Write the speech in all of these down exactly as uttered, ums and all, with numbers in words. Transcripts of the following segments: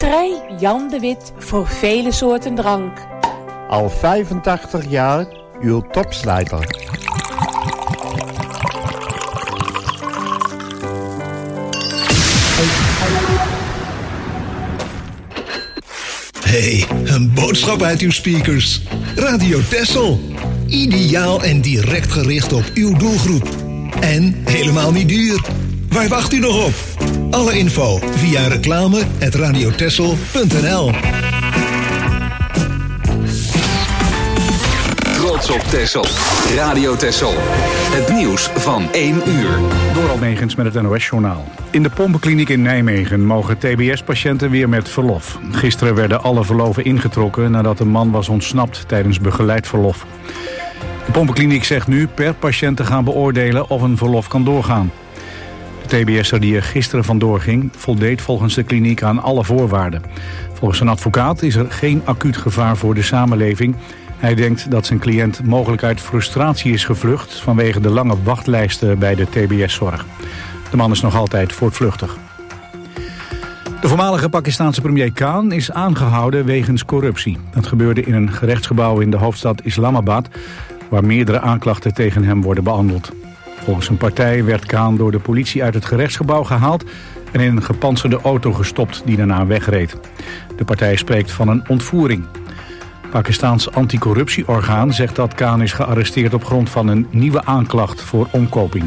Brouwerij Jan de Wit voor vele soorten drank. Al vijfentachtig jaar uw topslijter. Hey, een boodschap uit uw speakers. Radio Texel. Ideaal en direct gericht op uw doelgroep. En helemaal niet duur. Waar wacht u nog op? Alle info via reclame at radiotexel punt n l. Trots op Texel. Radio Texel. Het nieuws van één uur. Door Almegens met het N O S-journaal. In de pompenkliniek in Nijmegen mogen T B S-patiënten weer met verlof. Gisteren werden alle verloven ingetrokken nadat een man was ontsnapt tijdens begeleid verlof. De pompenkliniek zegt nu per patiënt te gaan beoordelen of een verlof kan doorgaan. De T B S'er die er gisteren vandoor ging voldeed volgens de kliniek aan alle voorwaarden. Volgens een advocaat is er geen acuut gevaar voor de samenleving. Hij denkt dat zijn cliënt mogelijk uit frustratie is gevlucht vanwege de lange wachtlijsten bij de T B S-zorg. De man is nog altijd voortvluchtig. De voormalige Pakistaanse premier Khan is aangehouden wegens corruptie. Dat gebeurde in een gerechtsgebouw in de hoofdstad Islamabad, waar meerdere aanklachten tegen hem worden behandeld. Volgens een partij werd Khan door de politie uit het gerechtsgebouw gehaald en in een gepantserde auto gestopt die daarna wegreed. De partij spreekt van een ontvoering. Pakistaans anticorruptieorgaan zegt dat Khan is gearresteerd op grond van een nieuwe aanklacht voor omkoping.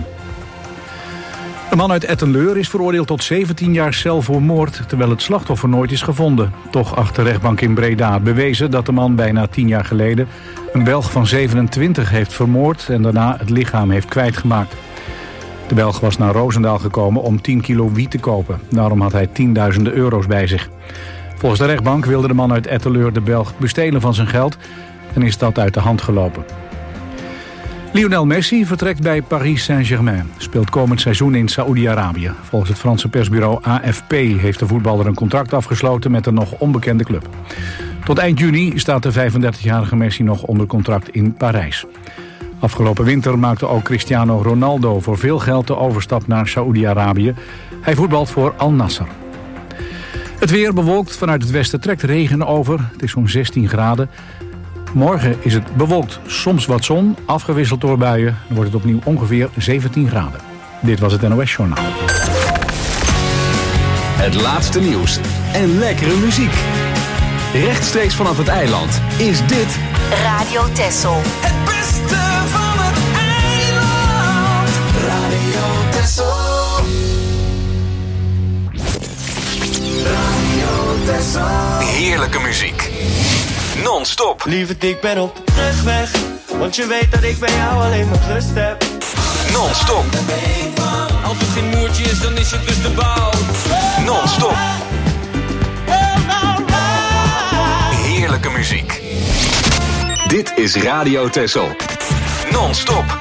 Een man uit Etten-Leur is veroordeeld tot zeventien jaar cel voor moord, terwijl het slachtoffer nooit is gevonden. Toch acht de rechtbank in Breda bewezen dat de man bijna tien jaar geleden een Belg van zevenentwintig heeft vermoord en daarna het lichaam heeft kwijtgemaakt. De Belg was naar Roosendaal gekomen om tien kilo wiet te kopen. Daarom had hij tienduizenden euro's bij zich. Volgens de rechtbank wilde de man uit Etten-Leur de Belg bestelen van zijn geld en is dat uit de hand gelopen. Lionel Messi vertrekt bij Paris Saint-Germain. Speelt komend seizoen in Saoedi-Arabië. Volgens het Franse persbureau A F P heeft de voetballer een contract afgesloten met een nog onbekende club. Tot eind juni staat de vijfendertigjarige Messi nog onder contract in Parijs. Afgelopen winter maakte ook Cristiano Ronaldo voor veel geld de overstap naar Saoedi-Arabië. Hij voetbalt voor Al Nassr. Het weer bewolkt, vanuit het westen trekt regen over. Het is zo'n zestien graden. Morgen is het bewolkt, soms wat zon, afgewisseld door buien. Dan wordt het opnieuw ongeveer zeventien graden. Dit was het N O S-journaal. Het laatste nieuws en lekkere muziek. Rechtstreeks vanaf het eiland is dit Radio Texel. Het beste van het eiland. Radio Texel. Radio Texel. Heerlijke muziek. Non-stop. Lieverd, ik ben op de terugweg, want je weet dat ik bij jou alleen maar rust heb. Non-stop. Als het geen moertje is, dan is het dus de bouw. Non-stop. Heerlijke muziek. Dit is Radio Texel. Non-stop.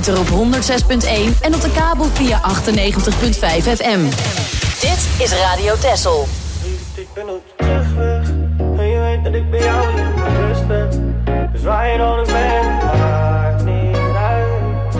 ether op honderd zes punt één en op de kabel via achtennegentig komma vijf F M. Dit is Radio Texel. Ik ben op de terugweg. En je weet dat ik bij jou in mijn rust ben. Dus waar je dan ook bent, maakt niet uit.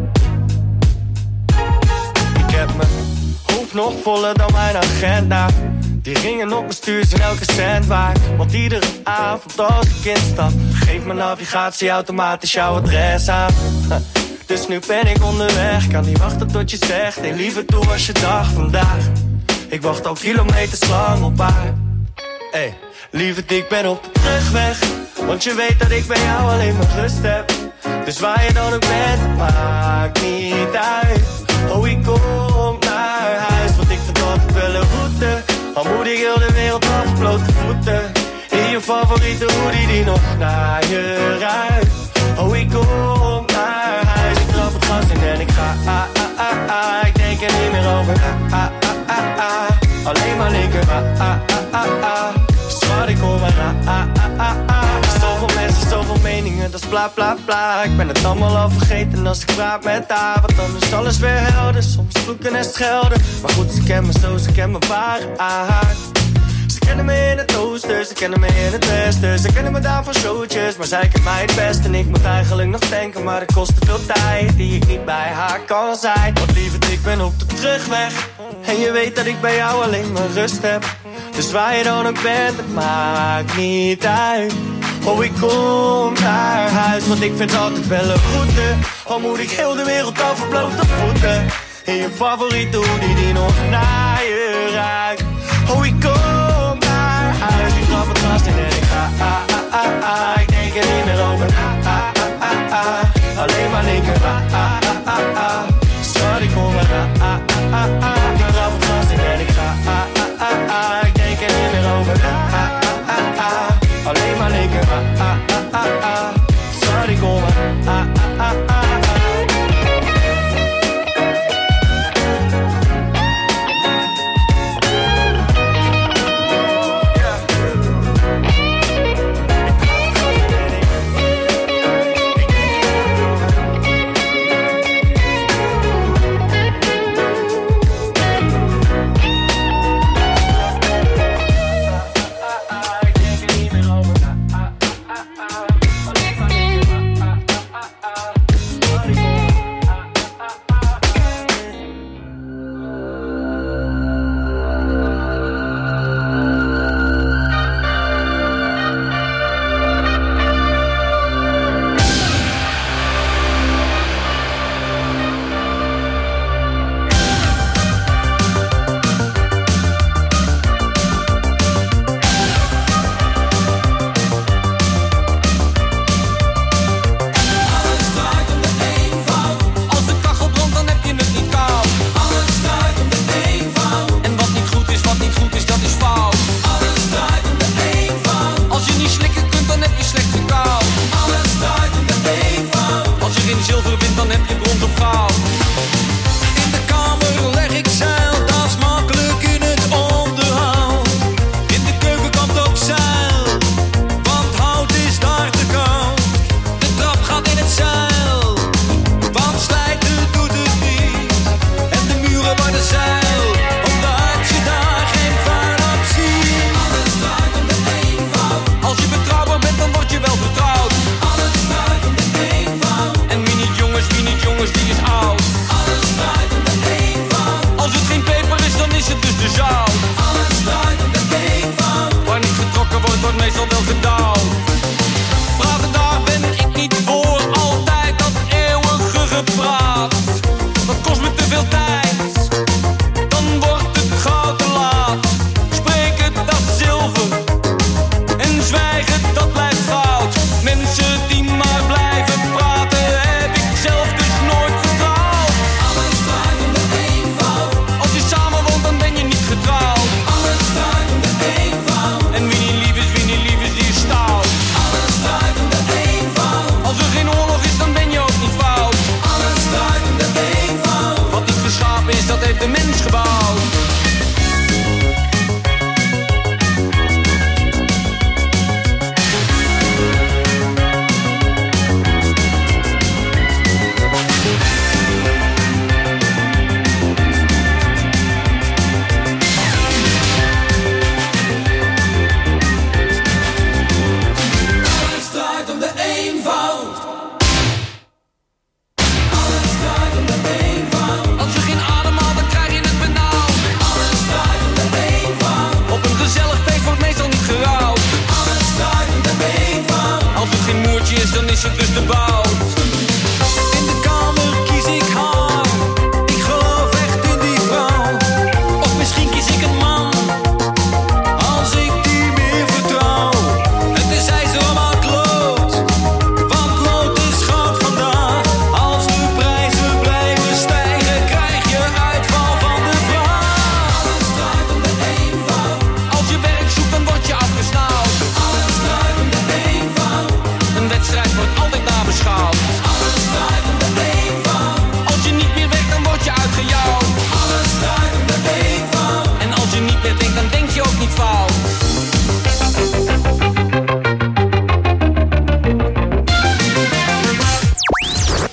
Ik heb mijn hoofd nog voller dan mijn agenda. Die ringen op mijn stuur zijn elke cent waard. Want iedere avond als ik instap, geeft mijn navigatie automatisch jouw adres aan. Dus nu ben ik onderweg, kan niet wachten tot je zegt: hey lieve, hoe was je dag vandaag? Ik wacht al kilometers lang op haar. Hey, lieverd, ik ben op de terugweg. Want je weet dat ik bij jou alleen maar rust heb. Dus waar je dan ook bent, het maakt niet uit. Oh, ik kom naar huis, want ik vind altijd wel een route. Al moet ik heel de wereld af op blote voeten. In je favoriete hoodie die nog naar je ruikt. Oh, ik kom naar huis, ik trap het gas in en ik ga. Ah, ah, ah, ah. Ik denk er niet meer over. Ah, ah, ah, ah, ah. Alleen maar linker. Ah, ah, ah, ah, ah. Schat, ik kom maar. Ah, ah, ah, ah, ah. Zoveel mensen, zoveel meningen, dat is bla bla bla. Ik ben het allemaal al vergeten als ik praat met haar. Want dan is alles weer helder, soms vloeken en schelden. Maar goed, ze kennen me zo, ze kennen me ware aard. Ze kennen me in het oosten, ze kennen me in het westen. Ze kennen me daar van showtjes, maar zij kent mij het best. En ik moet eigenlijk nog denken, maar het kost te veel tijd die ik niet bij haar kan zijn. Want lieverd, ik ben op de terugweg. En je weet dat ik bij jou alleen maar rust heb. Dus waar je dan ook bent, het maakt niet uit. Oh, ik kom naar huis, want ik vind altijd wel een route. Al moet ik heel de wereld over blote voeten. In je favoriete hoodie die nog naar je ruikt. Oh, ik kom naar huis, ik trap het gas in en ik ga. Ah, ah, ah, ah. Ik denk er niet meer over. Ah, ah, ah, ah. Alleen maar linker. Ah, ah, ah, ah. Schat, ik kom maar. Ah, ah, ah, ah. Ik trap het gas in en ik ga. Ah, ah, ah, ah. Ik denk er niet meer over. Ah, ah, ah, ah. Alleen maar linker. Ah, ah, ah, ah. Schat, ik kom maar. Ah, ah, ah, ah.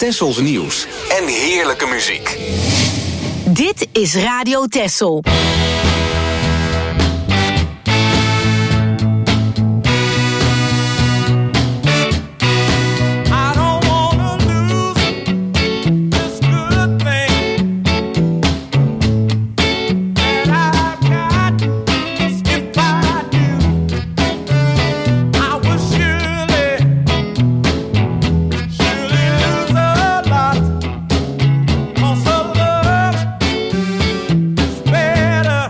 Tessels nieuws en heerlijke muziek. Dit is Radio Tessel. Better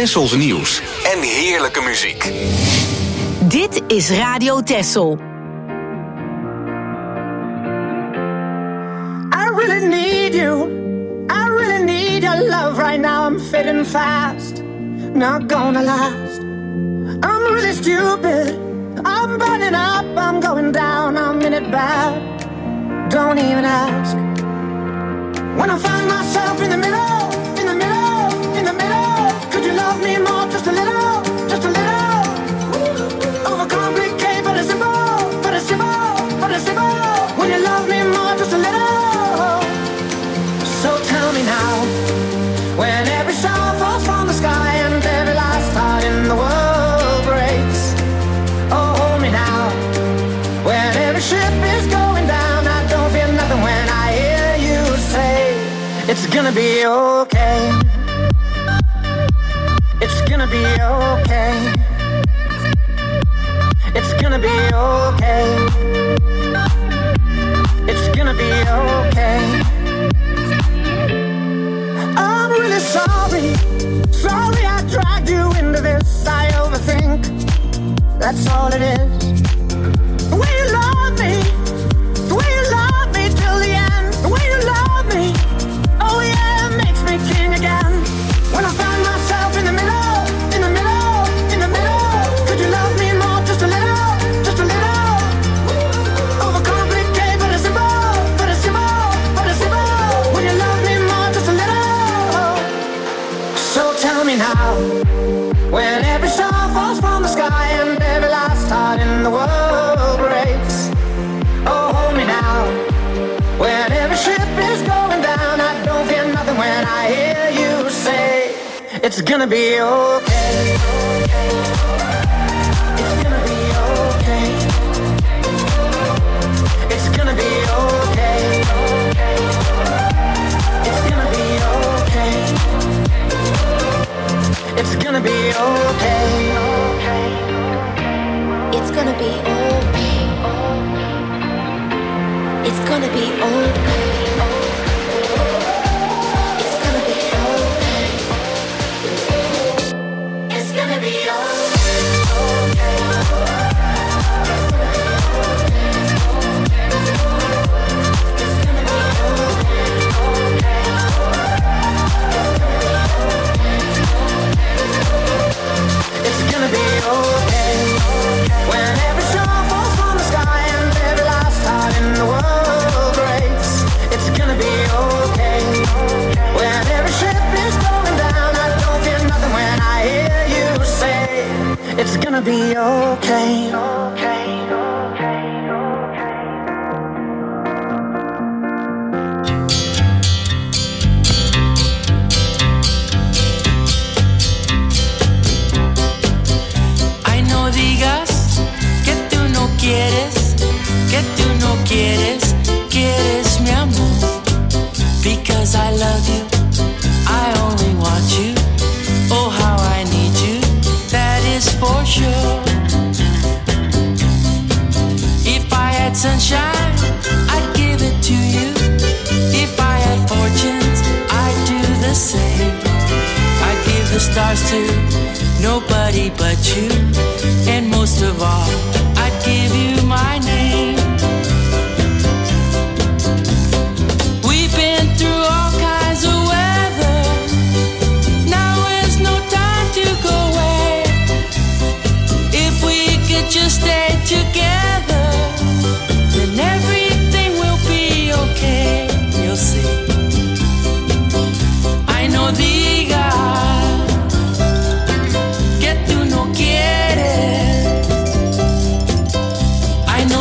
Tessels nieuws en heerlijke muziek. Dit is Radio Tessel. I really need you. I really need your love right now. I'm fading fast, not gonna last. I'm really stupid. I'm burning up, I'm going down, I'm in it bad. Don't even ask. When I find myself in the middle, in the middle, in the middle, could you love me more, just a little, just a little? Overcomplicate, but it's simple, but it's simple, but it's simple. When you love me more, just a little. So tell me now, when every star falls from the sky and every last heart in the world breaks. Oh, hold me now, when every ship is going down, I don't feel nothing when I hear you say, it's gonna be okay. It's gonna be okay. It's gonna be okay. It's gonna be okay. I'm really sorry. Sorry I dragged you into this. I overthink. That's all it is. The way you love me, the way you love me till the end, the way you love me, oh yeah, it makes me king again. When I find myself in the middle, in the middle, in the middle, could you love me more, just a little, just a little? Overcomplicate, but it's simple, but it's simple, but it's simple. When you love me more, just a little. So tell me now, when every star falls from the sky and every last heart in the world breaks. Oh, hold me now. When every ship is going down, I don't feel nothing when I hear you say, it's gonna be okay. It's gonna be okay. It's gonna be okay. It's gonna be okay. It's gonna be okay. It's gonna be okay. It's gonna be okay. It's gonna be okay. It's gonna be It's gonna be okay. When every star falls from the sky and every last heart in the world breaks. It's gonna be okay. When every ship is going down, I don't feel nothing when I hear you say, it's gonna be okay. Quieres, que tú no quieres, quieres mi amor. Because I love you, I only want you. Oh, how I need you, that is for sure. If I had sunshine, I'd give it to you. If I had fortunes, I'd do the same. I'd give the stars to nobody but you. And most of all, I'd give you my name. We've been through all kinds of weather. Now is no time to go away. If we could just stay together, then everything will be okay. You'll see. I know diga que tú no quieres.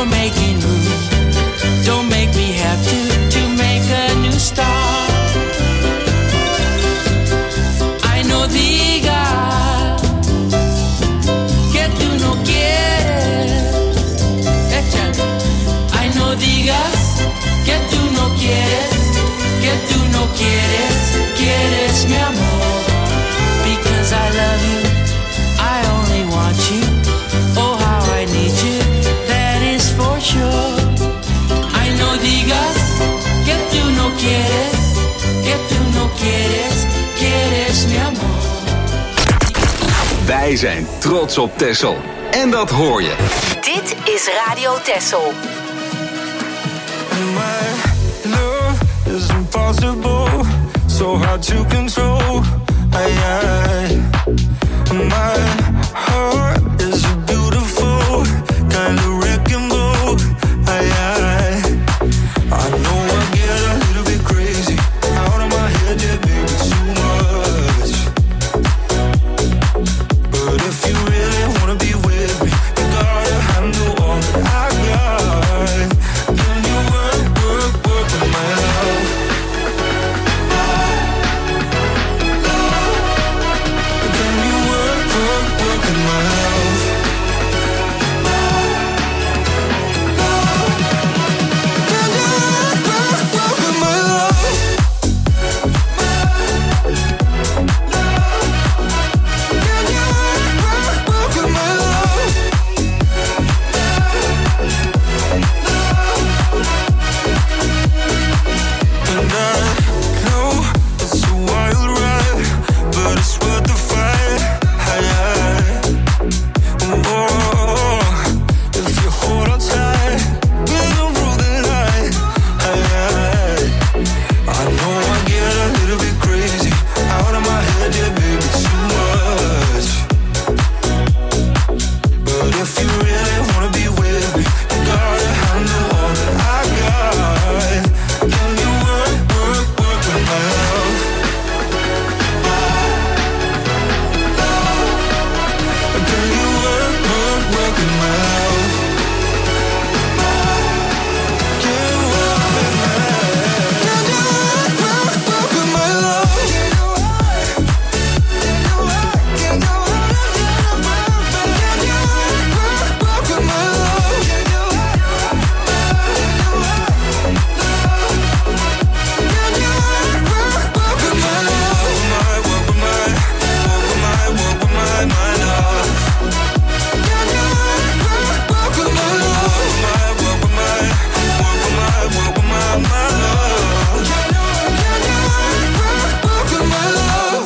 you're making room. Don't make me have to, to make a new start. I no digas que tú no quieres. I no digas que tú no quieres, que tú no quieres, quieres mi amor. Because I love you, I only want you. Oh, how I need you, that is for sure. I no digas que tú no quieres, que tú no quieres, quieres mi amor. Wij zijn trots op Texel. En dat hoor je. Dit is Radio Texel. My love is impossible, so hard to control. I, I, my heart is a beautiful kind of wrecking ball. I, I, I know I get a little bit crazy out of my head, yeah, baby, too much. But if you really wanna be with me, you gotta handle all that I got. Can you work, work, work with my love? Can you work, work, work with my love? Can you work, work, work with my love? Can you work, work, work with my love? And I know it's a wild ride, but it's worth the fight. Aye, aye. Oh, if you hold on tight, we'll go through the night. Aye, aye. I know I get a little bit crazy out of my head, yeah, baby, too much. But if you really wanna be with me, you gotta handle all that I got. Can you work, work, work with my love? Can you work, work, work with my love? Can you work with my love? Can you work, work, work with my love? Can you work? Can you work? Can you work? Can you work, work with my love? Can you work? Can you work? Can you work, work with my love? My work with my, work with my, work with my, my love. Can you work, work with my love? My work with my, work with my, work with my, my love. Can you, can you work, work with my love?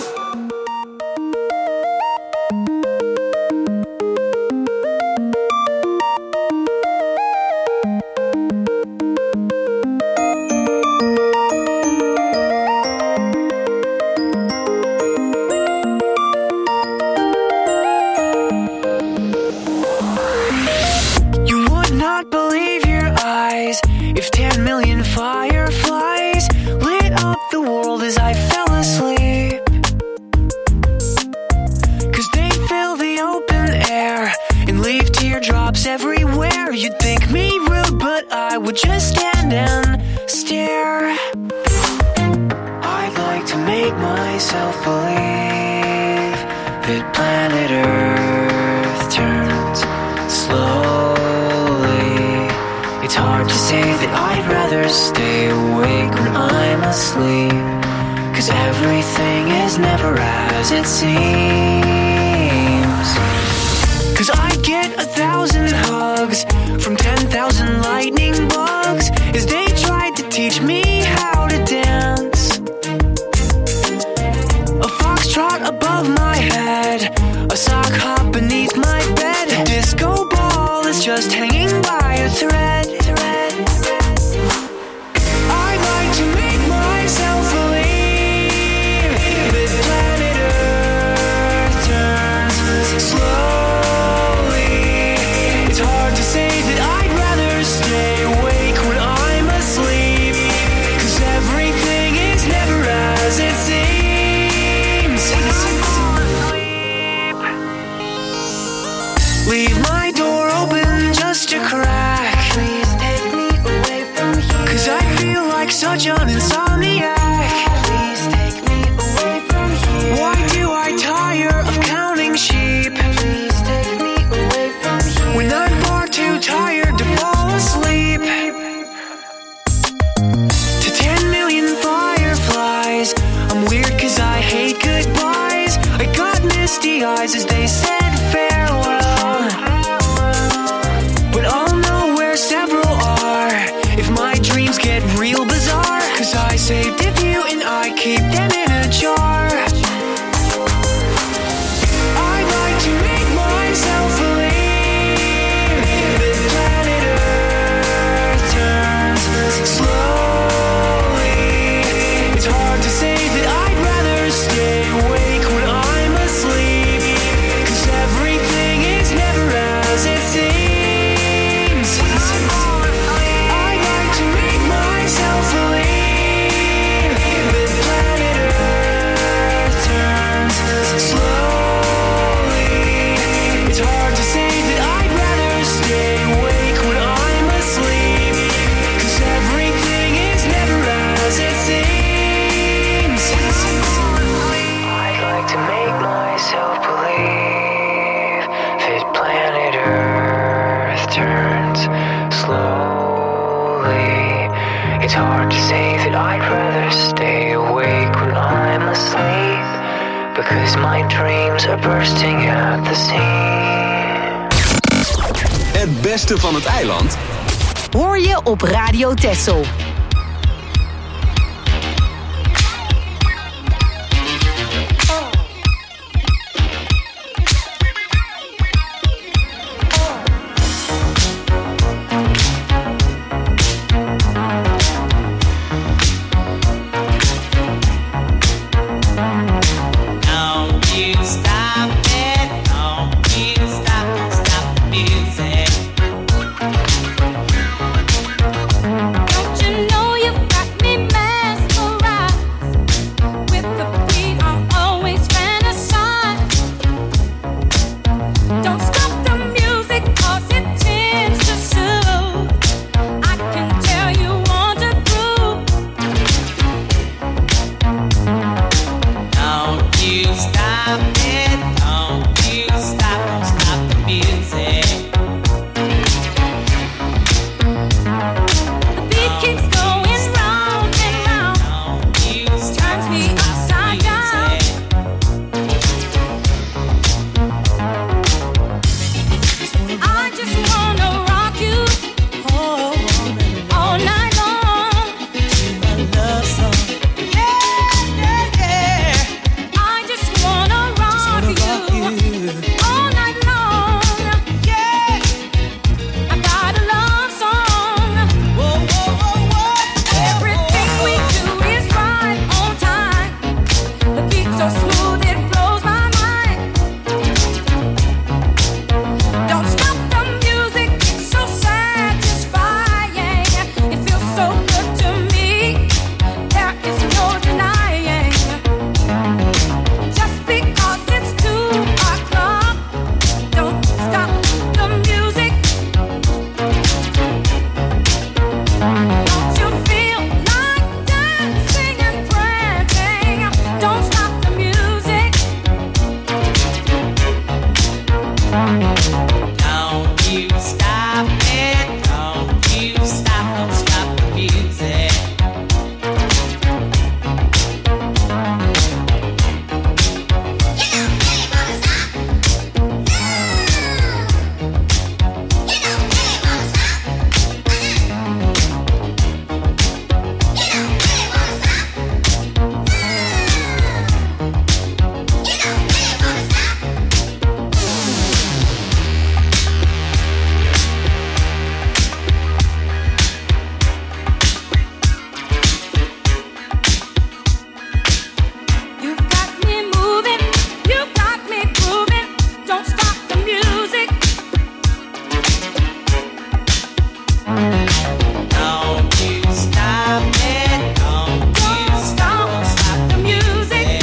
You would not believe your eyes if ten million fireflies lit up the world as I fell asleep. Cause they fill the open air and leave teardrops everywhere. You'd think me rude, but I would just stand and stare. I'd like to make myself believe that planet Earth turns slowly. It's hard to say that I'd rather stay awake when I'm asleep, cause everything is never as it seems. Cause I get a thousand hugs from ten thousand lightning bugs as they tried to teach me how to dance. A foxtrot above my head, a sock hop beneath my bed, a disco ball is just hanging by a thread. I'd like to make myself believe that planet Earth turns slowly. It's hard to say that I'd rather stay awake when I'm asleep, cause everything is never as it seems. Leave my door open just a crack, such an insomniac. Please take me away from here. Why do I tire of counting sheep? Please take me away from here. When I'm far too tired to fall asleep. To ten million fireflies, I'm weird cause I hate goodbyes. I got misty eyes as they said farewell, but I'll know where several are if my dreams get real bizarre. Cause I saved a few and I keep them in a jar. I'd like to make myself believe that planet Earth turns slowly. It's hard to say that I'd rather stay awake when I'm asleep, cause everything is never as it seems. I'd like to make myself believe that planet Earth turns slowly. It's hard to say that I'd rather stay awake when I'm asleep, cause everything is never as it seems. I'd like to make myself believe that planet Earth turns slowly. It's hard to say that I'd rather stay awake when I'm asleep, because my dreams are bursting at the seams. Het beste van het eiland Hoor je op Radio Texel. Don't you stop it, don't you stop, stop the music. Don't you know you've got me mesmerized with the beat? I'm always fantasized. Don't stop the music, cause it tends to soothe. I can tell you want to groove. Don't you stop it, don't you stop, don't stop the music. The beat keeps going round and round, turns me upside down. I just wanna rock you all night long. Yeah, yeah, yeah. I just wanna rock you all night long. Yeah, I got a love song. Everything we do is right on time. The beat so smooth it blows my mind. Don't stop the music, it's so satisfying. It feels so good to me, there is no denying. Just because it's two o'clock, don't stop the music. Don't you feel like dancing and prancing? Don't stop the music. Don't you stop it, don't you stop, don't stop the music. You've got me moving, you've got me grooving. Don't stop the music. Don't you stop it, don't you stop, stop the music.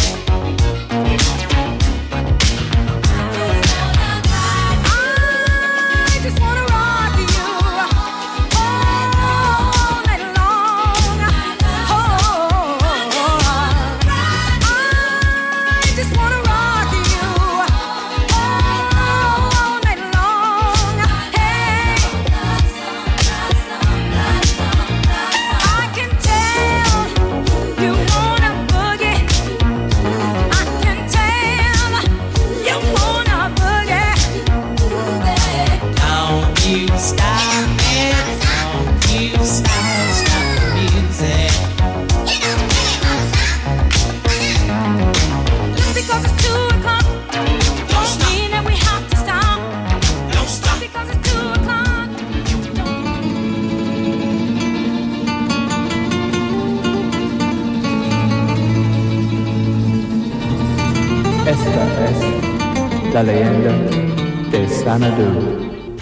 I just wanna rock you all night long. La leyenda de Xanadu.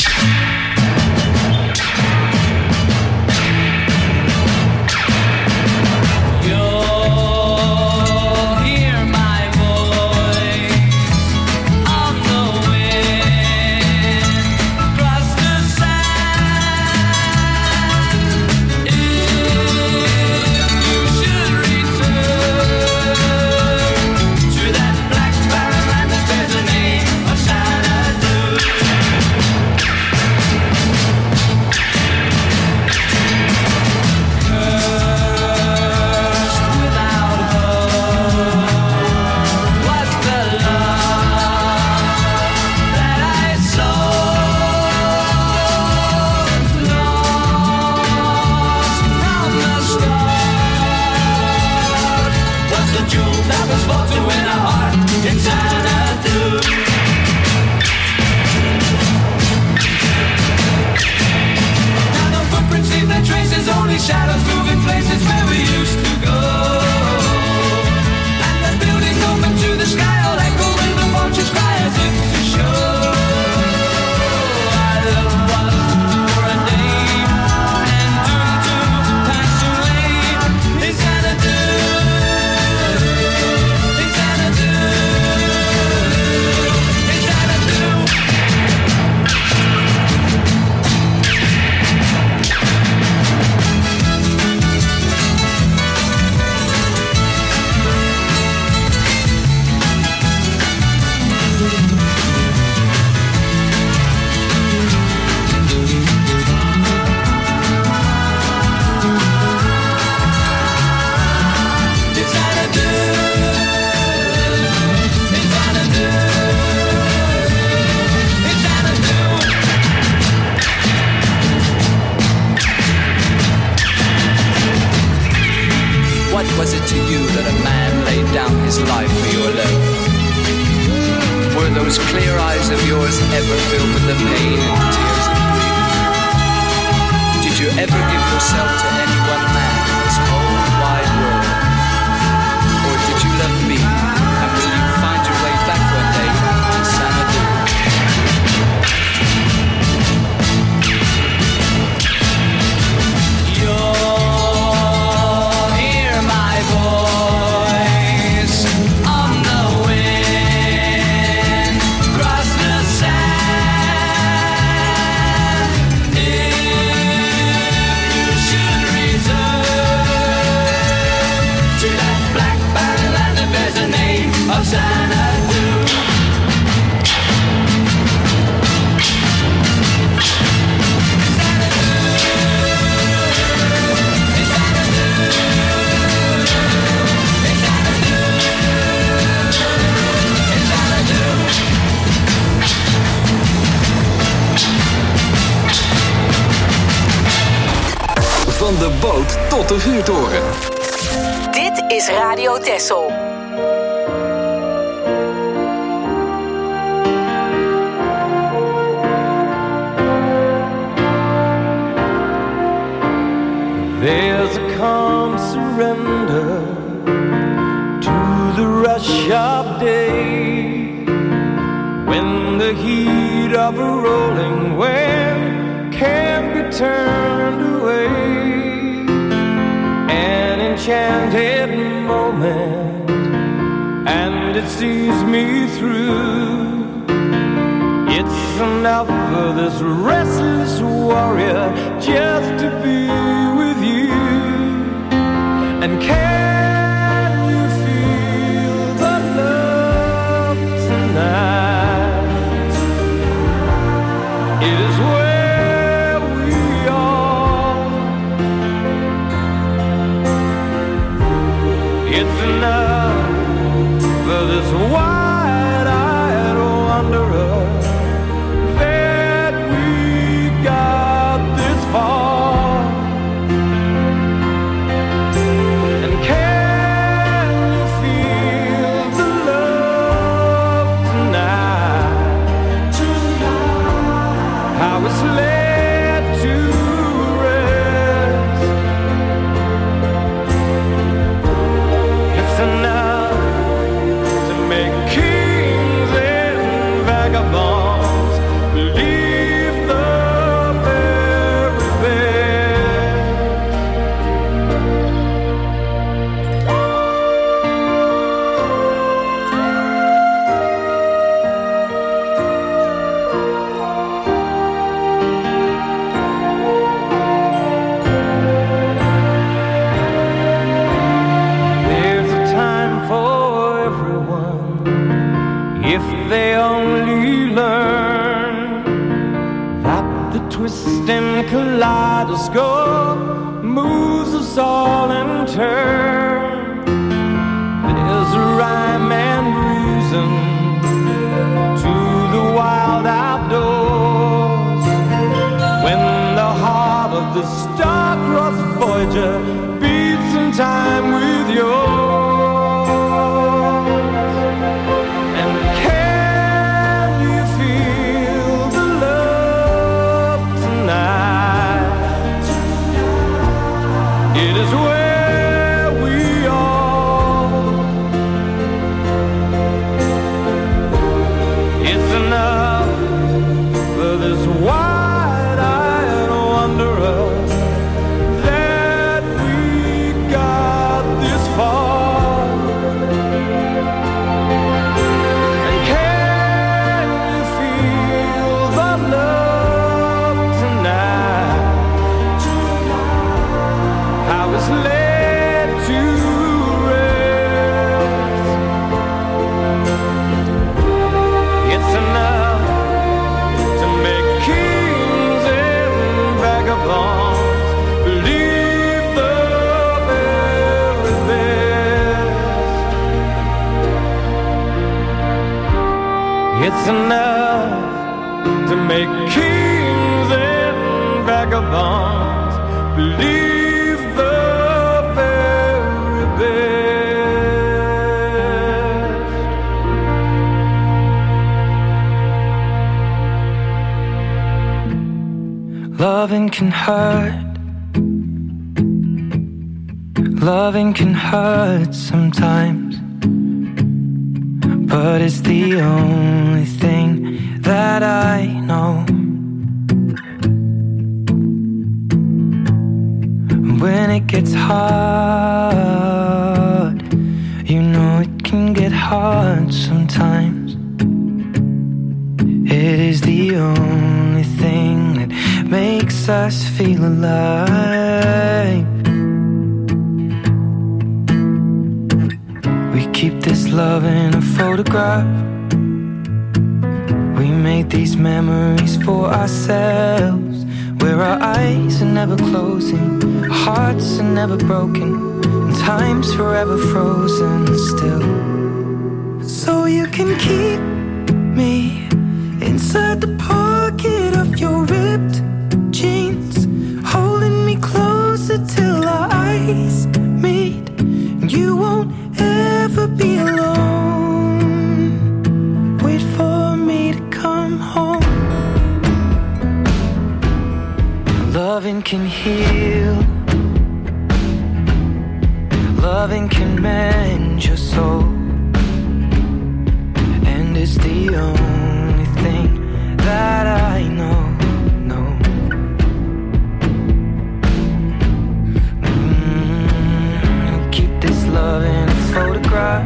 Shadows moving places where we used to go. And the buildings open to the sky, all echo when the vultures cry as if to show our love was for a day and doomed to pass away. In Xanadu, in Xanadu, in Xanadu. What was it to you that a man laid down his life for your love? Were those clear eyes of yours ever filled with the pain and tears of grief? Did you ever give yourself to any one man in this whole wide world? Or did you love me, and will you find your way back one day to Xanadu? Van de boot tot de vuurtoren. Dit is Radio Texel. There's a calm surrender to the rush of day, when the heat of a rolling wave can be turned away. An enchanted moment, and it sees me through. It's enough for this restless warrior just to be with you. And can you feel the love tonight? It is where we are. It's enough for this wide-eyed wanderer that we got this far. kaleidoscope moves us all in turn. There's a rhyme and reason to the wild outdoors. When the heart of the star-crossed Voyager beats in time with yours. And can you feel the love tonight? It is where we are. It's enough for this wide-eyed wanderer that we got this far. And can you feel the love tonight? I was led to rest. It's enough to make kings and vagabonds believe the very best. It's enough to make kings and vagabonds believe the very best. Loving can hurt. Loving can hurt sometimes, but it's the only thing that I know. When it gets hard, you know it can get hard sometimes. It is the only thing that makes us feel alive. We keep this love in a photograph. We made these memories for ourselves, where our eyes are never closing, our hearts are never broken, and time's forever frozen still. So you can keep me inside the pocket of your ripped jeans, holding me closer till our eyes meet. You won't ever be alone. Wait for me to come home. Loving can heal. Loving can mend your soul. And it's the only thing that I know, no. Mm, keep this love in a photograph.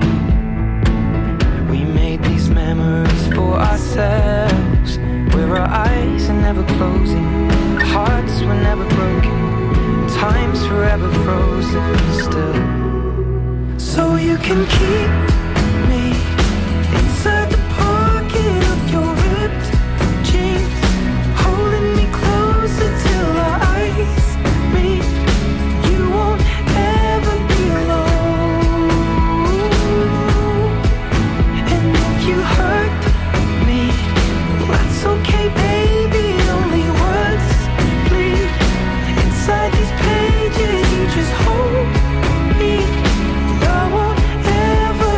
We made these memories for ourselves, where our eyes are never closing, our hearts were never broken, time's forever frozen still. So you can keep me inside the pocket of your ripped jeans, holding me closer till our eyes meet. You won't ever be alone. And if you hurt me, that's okay, baby. Only words bleed inside these pages. You just hold me. I won't ever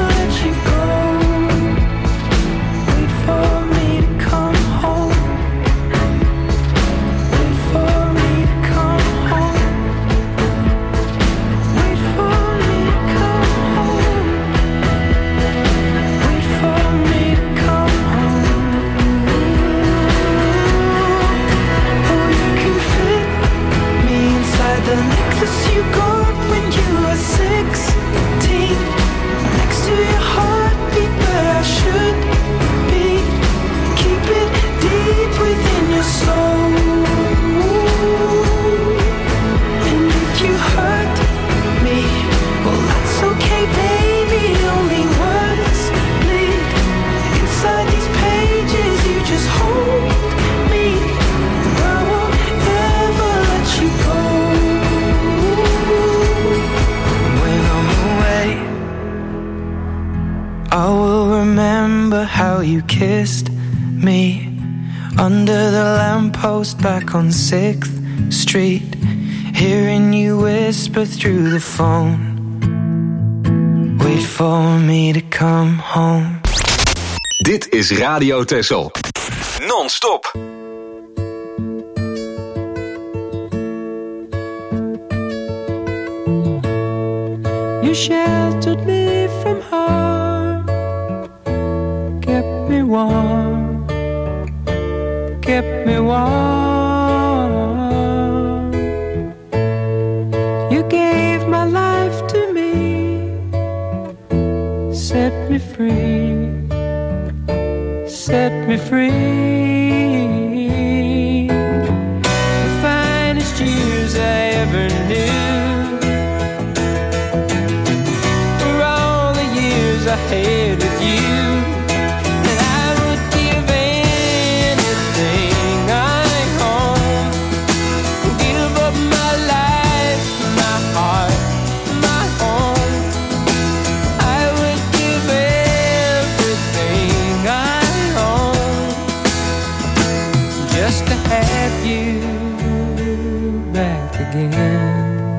you kissed me under the lamppost back on sixth Street, hearing you whisper through the phone, wait for me to come home. Dit is Radio Texel. Non-stop. You sheltered me from harm, kept me warm, kept me warm. You gave my life to me, set me free, set me free. The finest years I ever knew, ahead with you, and I would give anything I own, give up my life, my heart, my home. I would give everything I own just to have you back again.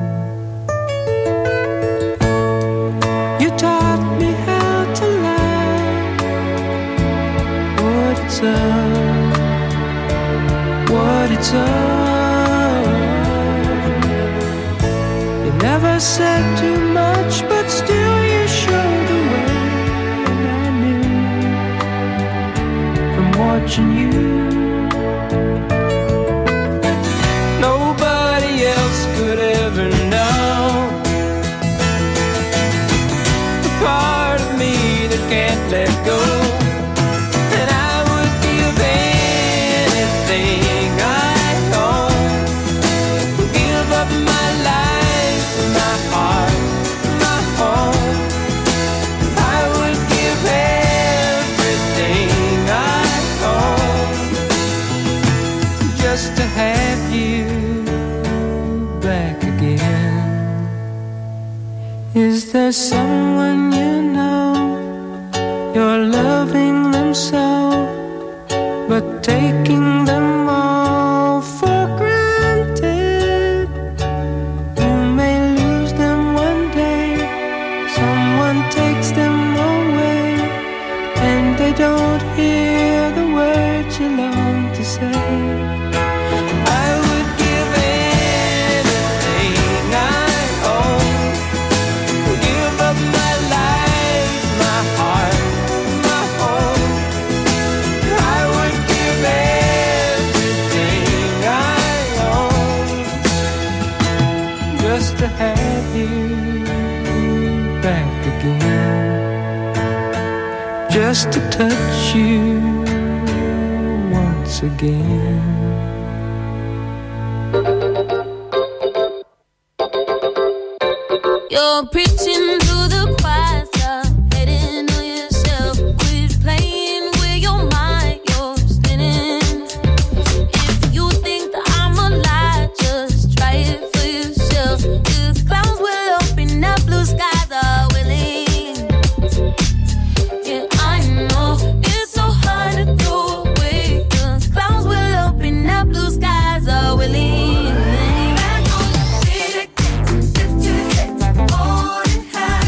What it's all. You never said too much, but still you showed the way, and I knew from watching you. Nobody else could ever know the part of me that can't let go. Is there someone you know, you're loving them so, but taking them all for granted? You may lose them one day, someone takes them away, and they don't hear the words you long to say. To have you back again, just to touch you once again. You're preaching to the choir, stop hating on yourself, quit playing with your mind, you're spinning. If you think that I'm a lie, just try it for yourself. Cause clouds will open up, blue skies are willing. Yeah, I know it's so hard to throw away, cause clouds will open up, blue skies are willing. Back on your feet again, lift your head, hold it high.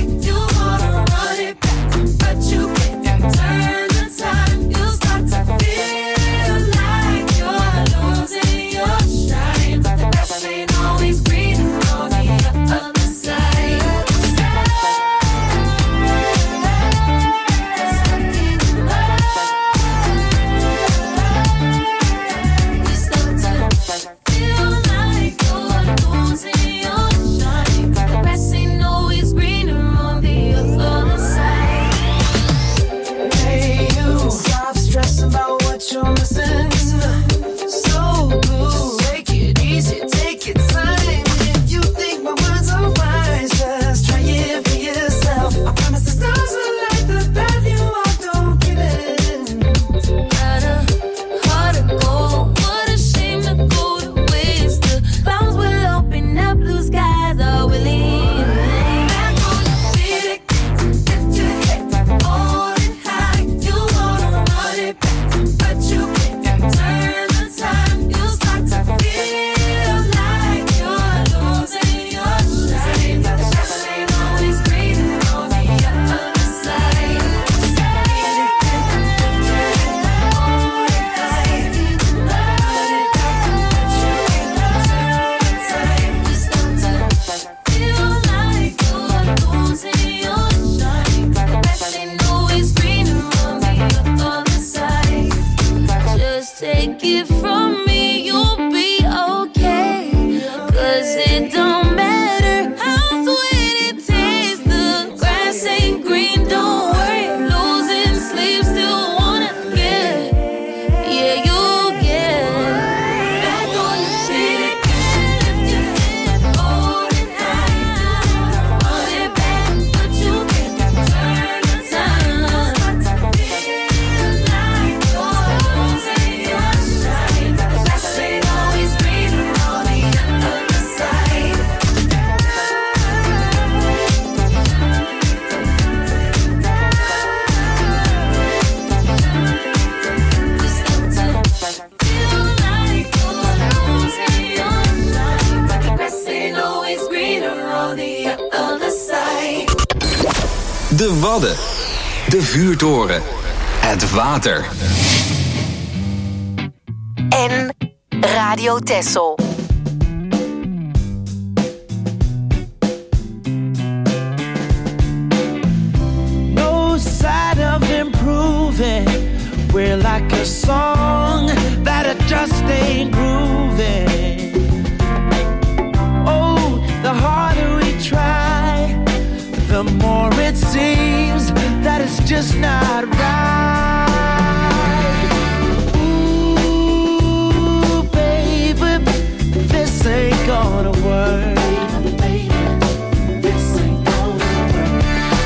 De Wadden. De vuurtoren. Het water. En Radio Texel. No sign of improving. We're like a song that it just ain't grooving. Oh, the harder we try, the more it seems that it's just not right. Ooh, baby, this ain't gonna work. This ain't gonna work.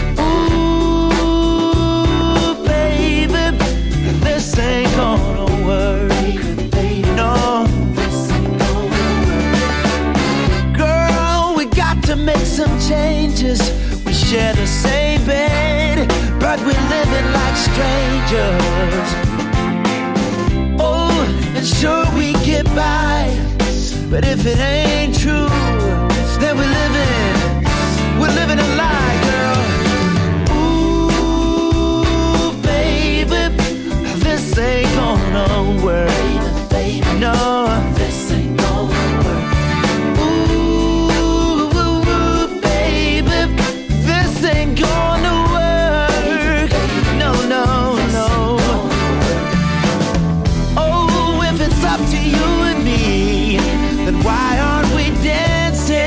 Ooh, baby, this ain't gonna work. No, this ain't gonna work. Girl, we got to make some changes. We share the same bed, but we're living like strangers. Oh, and sure we get by, but if it ain't true, then we're living, we're living a lie, girl. Ooh, baby, this ain't gonna work. No, this ain't gonna work. Ooh, baby, this ain't gonna work. No, no, no. Oh, if it's up to you and me, then why aren't we dancing?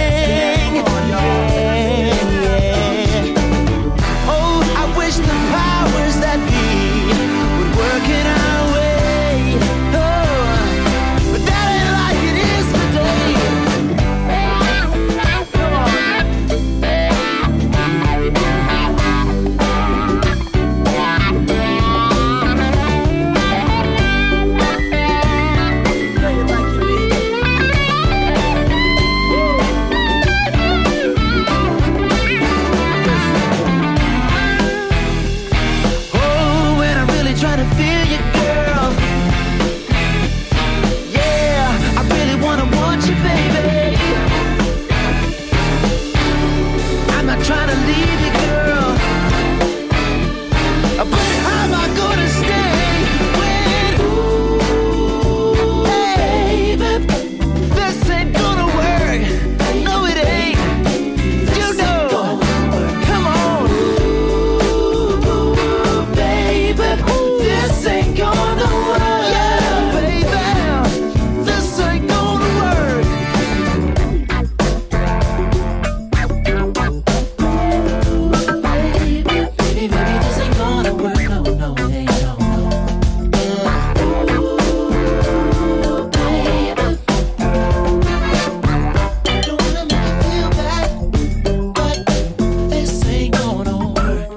Yeah, yeah. Oh, I wish the powers that be would work in our way. Oh, but that ain't like it is today. Come on. Oh, when I'm really trying to feel you, girl. Yeah, I really wanna want you, baby. I'm not trying to leave you, girl. But how am I gonna stay when, ooh, baby, this ain't gonna work. No, it ain't. You know. Come on. Ooh, baby, this ain't gonna work. Yeah, baby, this ain't gonna work. Baby, baby, baby, this ain't gonna work. No, no, it ain't. No, no. Ooh, baby, don't wanna make you feel bad, but this ain't gonna work.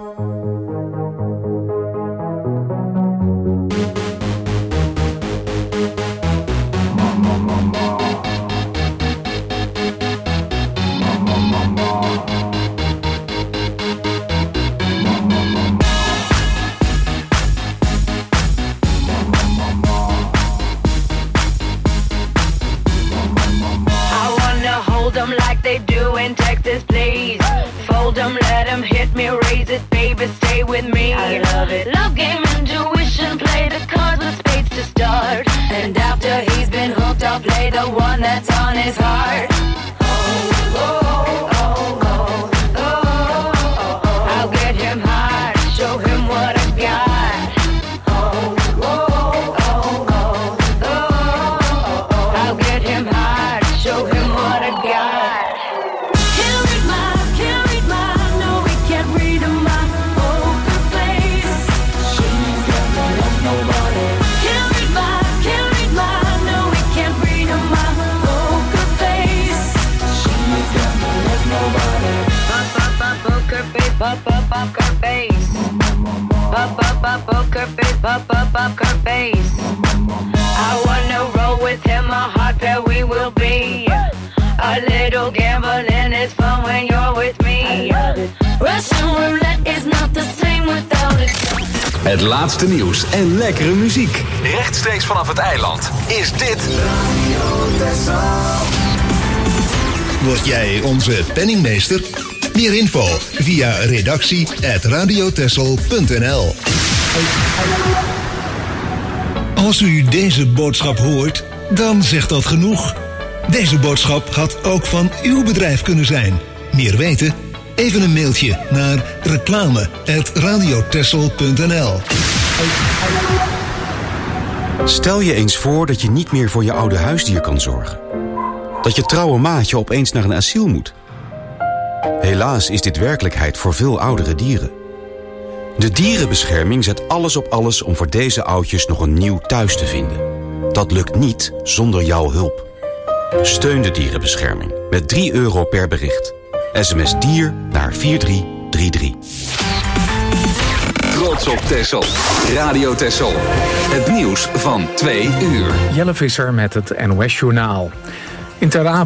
I wanna hold them like they do in Texas, please. Fold them, let them hit me, raise it, baby, stay with me. I love it. Love game, intuition, play the cards with spades to start. And after he's been hooked, I'll play the one that's on his heart. Oh, oh, oh, oh, oh, oh, oh. I'll get him hard, show him what I got. Oh, oh, oh, oh, oh, oh. I'll get him hard, show him what I got. Can't read my, can't read my, no, we can't read my poker face. She's never loved nobody. Can't read my, can't read my, no, we can't read my poker face. She's never loved nobody. Pop, pop, pop, poker face, pop, pop, poker face. Pop, pop, pop, poker face, pop, pop, poker face. I wanna roll with him, a hot pair we will be. A little gambling is fun when you're with me. Russian roulette is not the same without it. Het laatste nieuws en lekkere muziek. Rechtstreeks vanaf het eiland is dit Word jij onze penningmeester? Meer info via redactie at radiotessel punt n l. Als u deze boodschap hoort, dan zegt dat genoeg. Deze boodschap had ook van uw bedrijf kunnen zijn. Meer weten? Even een mailtje naar reclame at radiotessel punt n l. Stel je eens voor dat je niet meer voor je oude huisdier kan zorgen. Dat je trouwe maatje opeens naar een asiel moet. Helaas is dit werkelijkheid voor veel oudere dieren. De dierenbescherming zet alles op alles om voor deze oudjes nog een nieuw thuis te vinden. Dat lukt niet zonder jouw hulp. Steun de dierenbescherming met drie euro per bericht. S M S dier naar vier drie drie drie. Trots op Texel. Radio Texel. Het nieuws van twee uur. Jelle Visser met het N O S Journaal. In Ter Apel